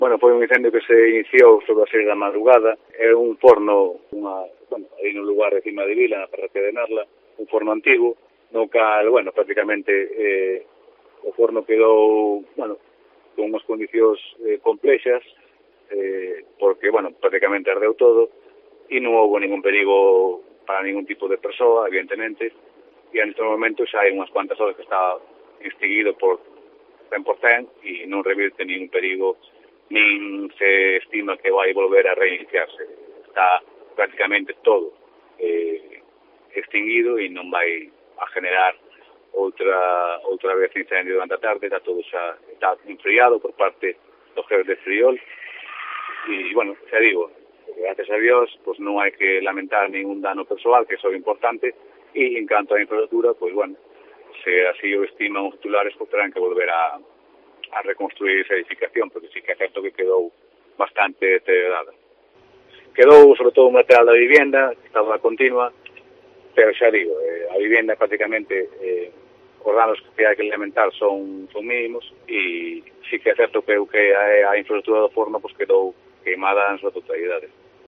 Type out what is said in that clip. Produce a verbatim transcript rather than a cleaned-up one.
Bueno, foi un incendio que se iniciou sobre as seis da madrugada. É un forno, unha, bueno, aí no lugar de cima de Vila, na parroquia de Narla, un forno antigo, no cal, bueno, prácticamente eh, o forno quedou, bueno, con unhas condicións eh, complexas, eh, porque, bueno, prácticamente ardeu todo, e non houve ningún perigo para ningún tipo de persoa, evidentemente, e en este momento xa hai unhas cuantas horas que está extinguido por cen por cento e non revirte ningún perigo, nin se estima que vai volver a reiniciarse. Está prácticamente todo eh, extinguido e non vai a generar outra outra vez incendio durante a tarde. Está todo xa está enfriado por parte do jefe de Friol e, bueno, xa digo, gracias a Dios, pues non hai que lamentar ningún dano persoal, que é o importante, e en canto á infraestructura, pues bueno, se así o estiman os titulares, pues terán que volver a a reconstruir esa edificación, porque sí que é certo que quedou bastante deteriorada. Quedou, sobre todo, un material da vivienda, que estaba continua, pero xa digo, eh, a vivienda prácticamente, eh, os danos que hai que lamentar son, son mínimos, e sí que é certo que, que a, a infraestructura do forno pues, quedou queimada en súa totalidade.